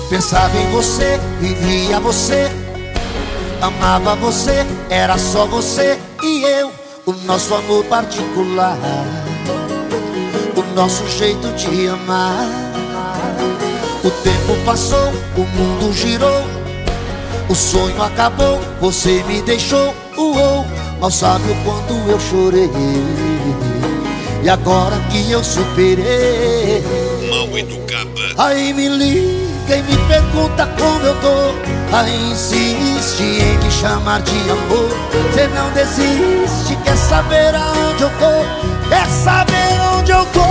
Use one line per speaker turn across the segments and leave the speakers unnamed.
Pensava em você, vivia você, amava você, era só você e eu. O nosso amor particular, o nosso jeito de amar. O tempo passou, o mundo girou, o sonho acabou, você me deixou. Mal sabe o quanto eu chorei, e agora que eu superei.
Mal-Educada.
Aí me liga e me pergunta como eu tô. Aí insiste em me chamar de amor. Cê não desiste, quer saber aonde eu tô, quer saber onde eu tô.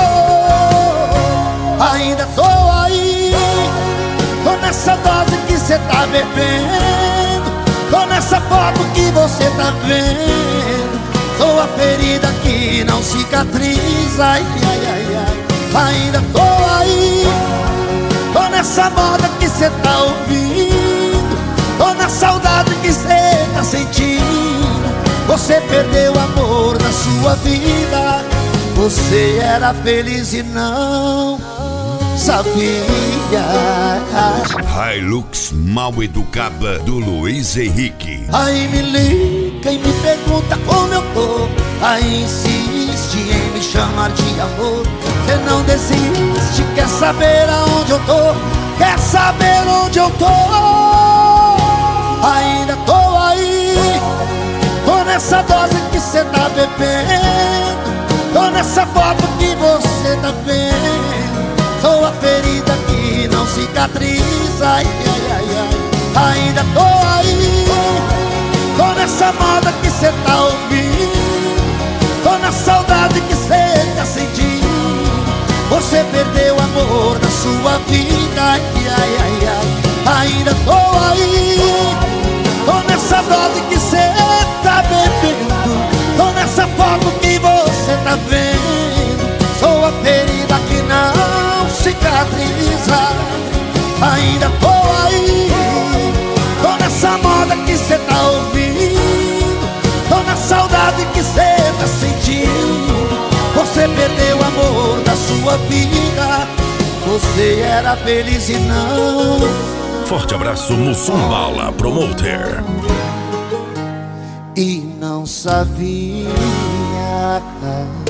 Ainda tô aí, tô nessa dose que cê tá bebendo, tô nessa foto que você tá vendo. Sou a ferida que não cicatriza, ai, ai, ai, ai. Ainda tô aí, tô nessa moda que cê tá ouvindo, tô na saudade que cê tá sentindo. Você perdeu o amor da sua vida, você era feliz e não sabia.
Hilux Mal-Educada do Luiz Henrique.
Aí me liga e me pergunta como eu tô. Aí insiste em me chamar de amor. Cê não desiste, quer saber aonde eu tô, quer saber onde eu tô. Ainda tô aí, tô nessa dose que cê tá bebendo, tô nessa foto que você tá vendo. Sou a ferida que não cicatriza, ai, ai, ai, ai. Ainda tô aí, tô nessa moda que cê tá ouvindo, tô na saudade que cê tá sentindo. Você perdeu o amor da sua vida, ai, ai, ai, ai. Ainda tô aí, tô nessa dose que cê tá bebendo, tô nessa foto que você tá vendo. Sou a ferida que não cicatriza. Ainda tô aí, tô nessa moda que cê tá ouvindo, tô na saudade que cê tá sentindo. Você perdeu o amor da sua vida, você era feliz e não.
Forte abraço, Mussum Bala Promoter.
E não sabia.